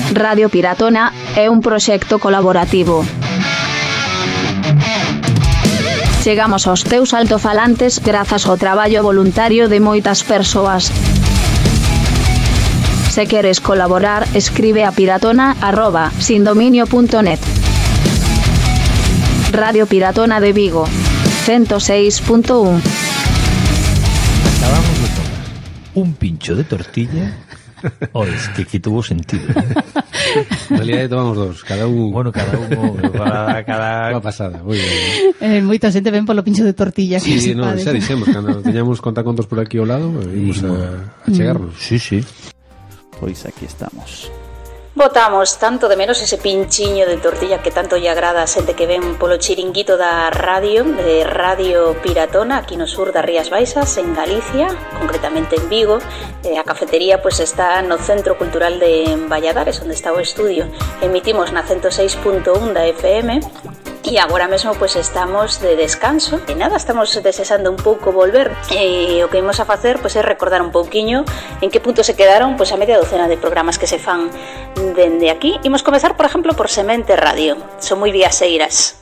Radio Piratona é un proxecto colaborativo. Chegamos aos teus altofalantes grazas ao traballo voluntario de moitas persoas. Se queres colaborar, escribe a piratona@sindominio.net. Radio Piratona de Vigo, 106.1. Acabamos de tomar un pincho de tortilla. Es que tuvo sentido. En realidad tomamos dos, cada un. Bueno, cada uno cada Unha pasada, moi ben. Moita xente ven polo pincho de tortilla. Sí, no, xa dixemos, cando teñamos contacontos por aquí ao lado, ímos a chegarnos. Sí, sí. Pois aquí estamos. Botamos tanto de menos ese pinchiño de tortilla que tanto lle agrada a xente que ven polo chiringuito da radio, de Radio Piratona, aquí no sur das Rías Baixas, en Galicia, concretamente en Vigo. A cafetería pues está no Centro Cultural de Valladares, onde está o estudio. Emitimos na 106.1 da FM. E agora mesmo pues estamos de descanso e nada, estamos desexando un pouco volver e o que imos a facer pues é recordar un pouquiño en que punto se quedaron pues a media docena de programas que se fan dende aquí. Imos comezar, por exemplo, por Semente Radio. Son moi viaxeiras.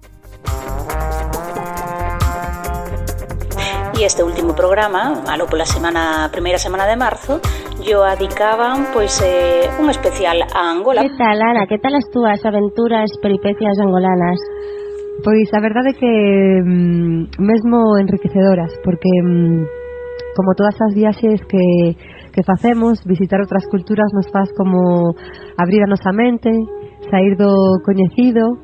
E este último programa, aló pola primeira semana de marzo, yo adicaban pois un especial a Angola. Que tal, Ana? Que tal as túas aventuras, peripecias angolanas? Pois a verdade é que mesmo enriquecedoras, porque como todas as viaxes que facemos, visitar outras culturas nos faz como abrir a nosa mente, sair do coñecido,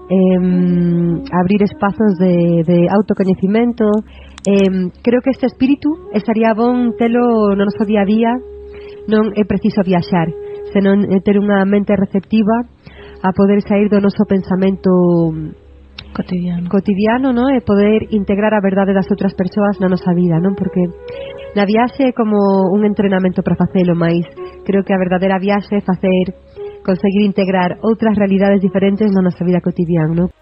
abrir espazos de autocoñecimento. Creo que este espírito estaría bon telo no noso día a día. Non é preciso viaxar, senón ter unha mente receptiva a poder sair do noso pensamento cotidiano, ¿no? E poder integrar a verdade das outras persoas na nosa vida, non? Porque na viaxe é como un entrenamento para facelo, mais creo que a verdadeira viaxe é conseguir integrar outras realidades diferentes na nosa vida cotidiana, non?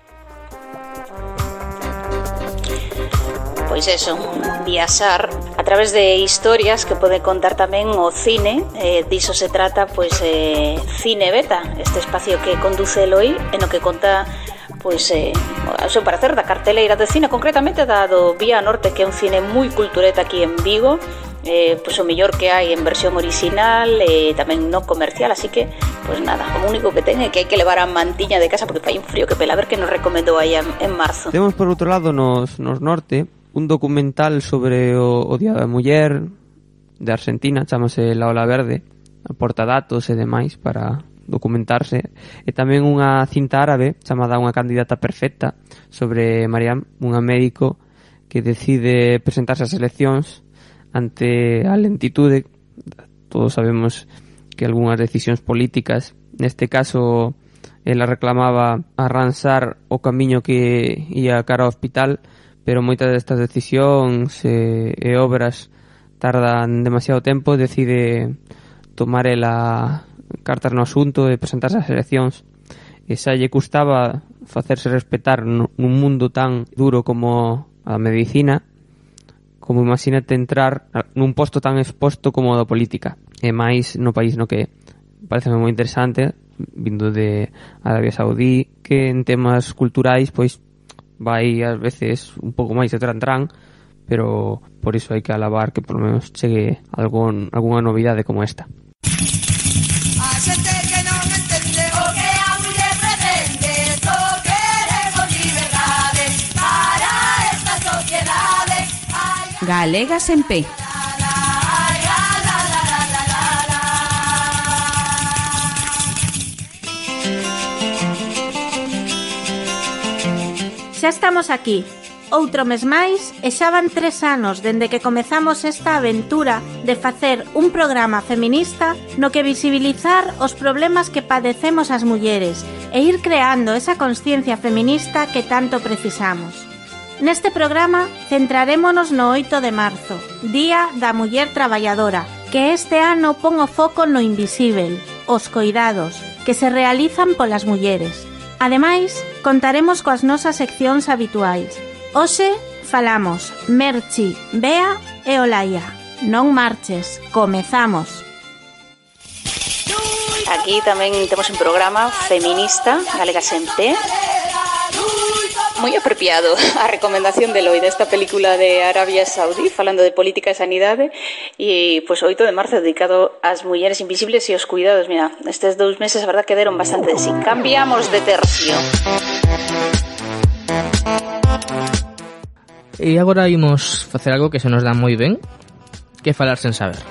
Pois eso, viaxar a través de historias que pode contar tamén o cine. Diso se trata, pois, Cine Beta, este espacio que conduce Eloi, en o que conta, pois, ao seu parecer, da carteleira de cine, concretamente da do Vía Norte, que é un cine moi cultureta aquí en Vigo, pois o mellor que hai en versión original e tamén non comercial, así que, pois nada, o único que ten é que hai que levar a mantiña de casa porque fai un frío que pela. A ver que nos recomendou aí en marzo. Temos por outro lado nos norte un documental sobre o Día da Muller de Argentina, chamase La Ola Verde, aporta datos e demais para documentarse, e tamén unha cinta árabe chamada Unha candidata perfecta sobre Mariam, unha médico que decide presentarse ás eleccións ante a lentitude. Todos sabemos que algunhas decisións políticas, neste caso ela reclamaba arranxar o camiño que ia cara ao hospital, pero moitas destas decisións e obras tardan demasiado tempo. Decide tomar ela cartas no asunto e presentarse ás eleccións, e xa lle custaba facerse respetar nun mundo tan duro como a medicina, como imagínate entrar nun posto tan exposto como o da política, e máis no país no que parece moi interesante, vindo de Arabia Saudí, que en temas culturais pois vai ás veces un pouco máis de tran, pero por iso hai que alabar que por lo menos chegue algunha novidade como esta. A xente que non entende o que a muller pretende, só queremos liberdade para esta sociedade. Galegas en P. Xa estamos aquí, outro mes máis, e xa van 3 anos dende que comezamos esta aventura de facer un programa feminista no que visibilizar os problemas que padecemos as mulleres e ir creando esa consciencia feminista que tanto precisamos. Neste programa centrarémonos no 8 de marzo, Día da Muller Traballadora, que este ano pon o foco no invisível, os coidados, que se realizan polas mulleres. Ademais, contaremos coas nosas seccións habituais. Hoxe falamos Merchi, Bea e Olaia. Non marches, comezamos. Aquí tamén temos un programa feminista, Galegas en Pé. Moi apropiado a recomendación de Loi desta película de Arabia Saudí, falando de política e sanidade, e pois 8 de marzo dedicado ás mulleres invisibles e aos cuidados. Mira, estes 2 meses a verdad que deron bastante de sí. Cambiamos de tercio. E agora imos facer algo que se nos dá moi ben, que é falar sen saber.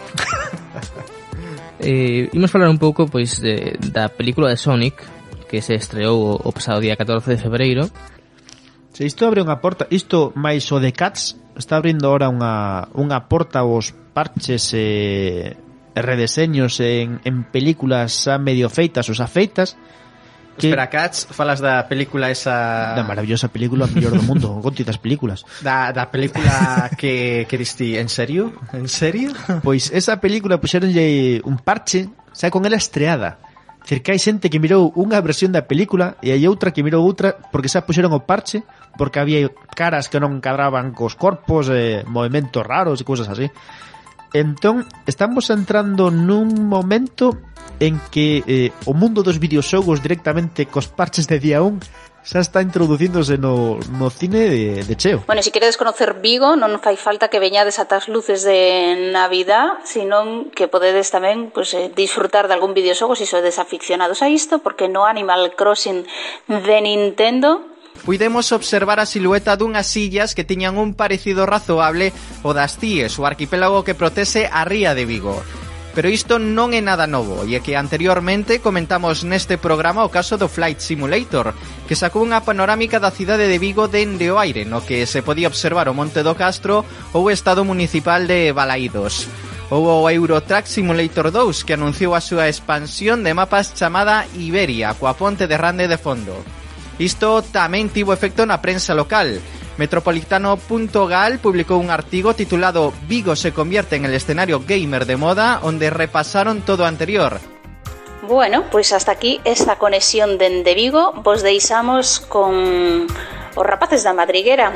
Imos falar un pouco pois da película de Sonic, que se estreou o pasado día 14 de febreiro. Se isto abre unha porta, isto máis o de Cats está abrindo ahora unha porta aos parches e redeseños en películas xa medio feitas ou xa feitas. Espera, Cats, falas da película esa... Da maravillosa película, a mellor do mundo, conti das películas. Da película que diste, en serio? En serio? Pois esa película puxeronlle un parche, xa con ela estreada. Dicir que hai xente que mirou unha versión da película e hai outra que mirou outra porque xa puxeron o parche porque había caras que non cadraban cos corpos, movimentos raros e cousas así. Entón, estamos entrando nun momento en que o mundo dos videoxogos directamente cos parches de día 1 xa está introducíndose no cine de cheo. Bueno, se queredes conocer Vigo, non fai falta que veñades ata as luces de Navidad, senón que podedes tamén disfrutar de algún videoxogo se sodes aficionados a isto, porque no Animal Crossing de Nintendo puidemos observar a silueta dunhas sillas que tiñan un parecido razoable o das Cíes, o arquipélago que protese a ría de Vigo. Pero isto non é nada novo, e é que anteriormente comentamos neste programa o caso do Flight Simulator, que sacou unha panorámica da cidade de Vigo dende o aire, no que se podía observar o Monte do Castro ou o estado municipal de Balaídos. Ou o Eurotrack Simulator 2, que anunciou a súa expansión de mapas chamada Iberia, coa ponte de Rande de fondo. Isto tamén tivo efecto na prensa local. Metropolitano.gal publicou un artigo titulado Vigo se convierte en el escenario gamer de moda, onde repasaron todo o anterior. Bueno, pois hasta aquí esta conexión dende Vigo. Vos deixamos con os rapaces da Madriguera,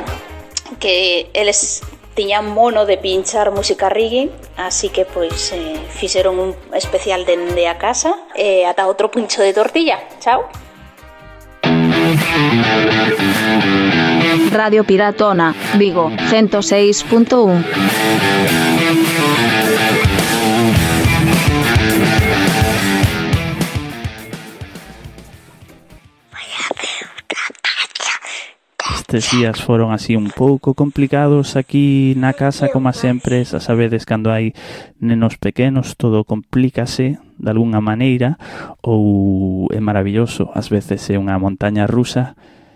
que eles tiñan mono de pinchar música reggae, así que pois fixeron un especial dende a casa. Ata outro pincho de tortilla. Chao. Radio Piratona, Vigo, 106.1. Estes días foron así un pouco complicados aquí na casa, como sempre. Xa sabedes, cando hai nenos pequenos todo complícase de alguna maneira, ou é maravilloso, ás veces é unha montaña rusa.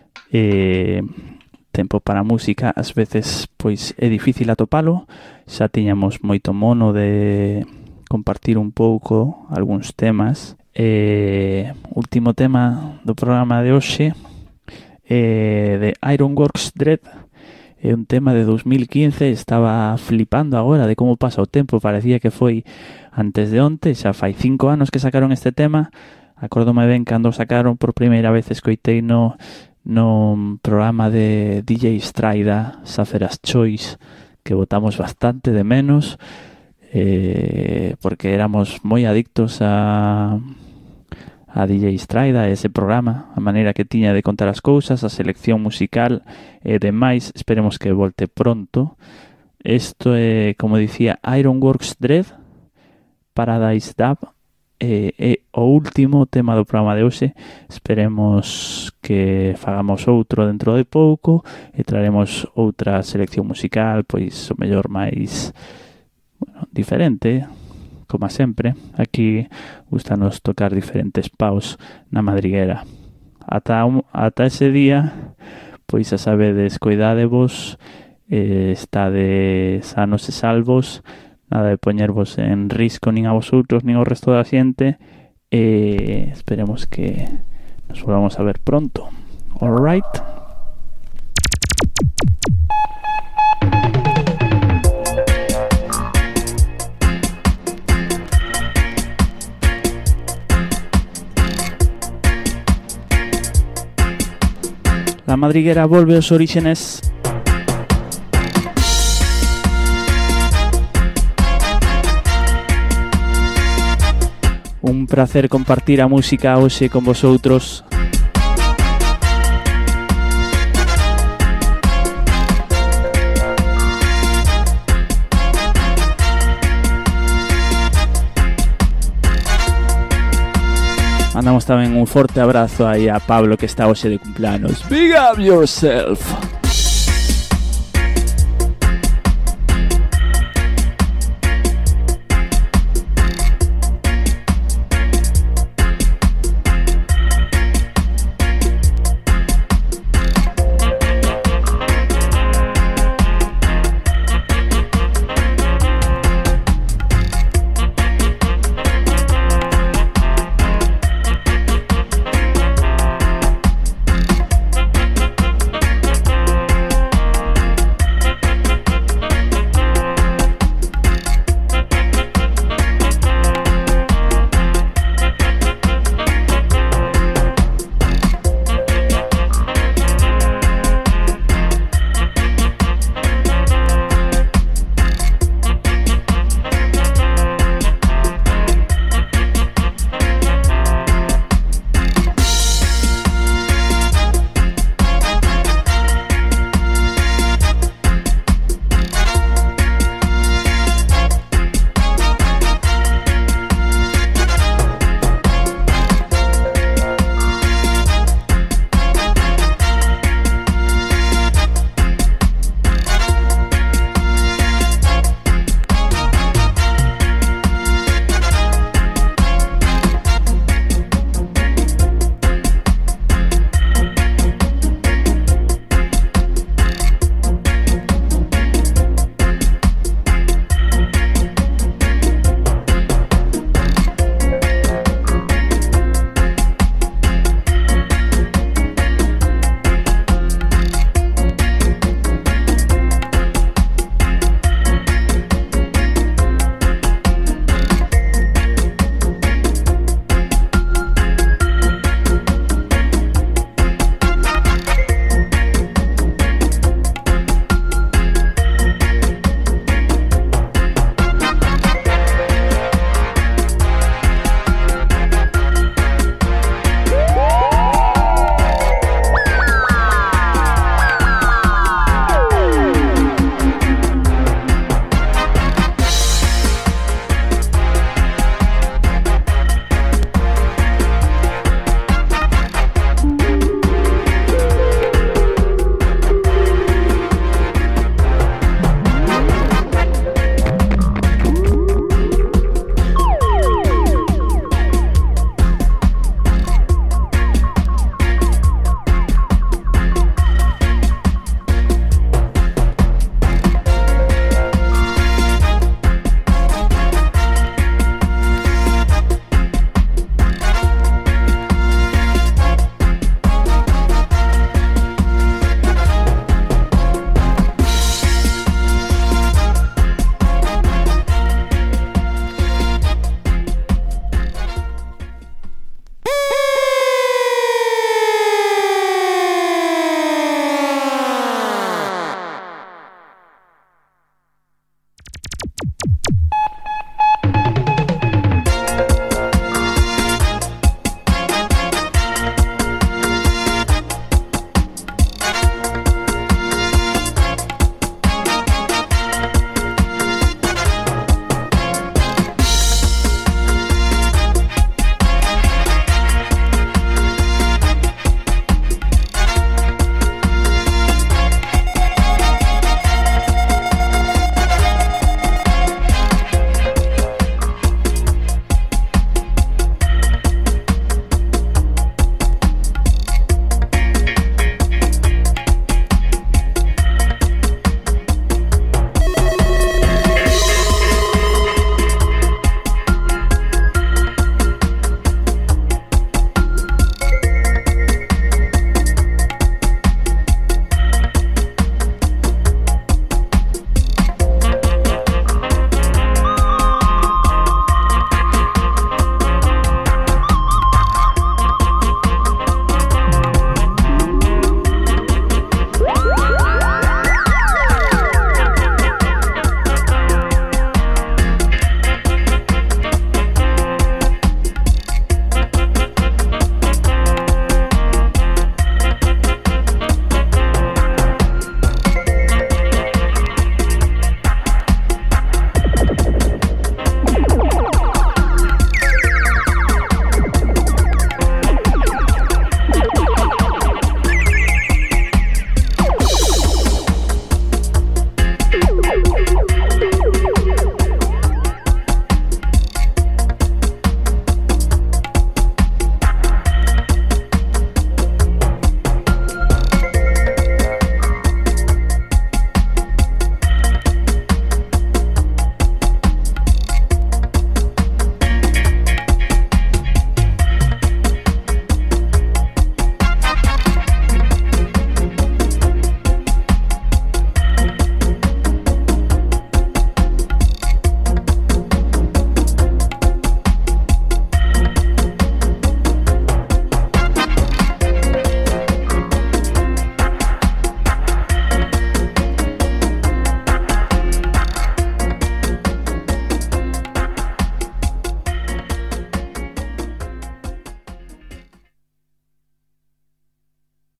Tempo para música, ás veces pois é difícil atopalo. Xa tiñamos moito mono de compartir un pouco algúns temas. Último tema do programa de hoxe, de Ironworks Dread, é un tema de 2015. Estaba flipando agora de como pasa o tempo, parecía que foi antes de onte, xa fai 5 anos que sacaron este tema. Acórdome ben cando sacaron por primeira vez, escoitei no programa de DJ Straida, Saferas Choice, que botamos bastante de menos, porque éramos moi adictos a DJ Straida, ese programa, a maneira que tiña de contar as cousas, a selección musical e demais. Esperemos que volte pronto. Isto é, como dicía, Ironworks Dread, Paradise Dub, é o último tema do programa de hoxe. Esperemos que fagamos outro dentro de pouco e traeremos outra selección musical, pois o mellor máis diferente. Como sempre, aquí gustanos tocar diferentes paus na madriguera. Ata ese día, pois xa sabedes, coidadevos, estades sanos e salvos, nada de poñervos en risco nin a vosotros nin ao resto da xente, e esperemos que nos volvamos a ver pronto. All right. La madriguera volve aos orígenes. Un un placer compartir a música hoxe con vosotros. Mandamos tamén un forte abrazo aí a Pablo, que está hoxe de cumpleanos. Big up yourself!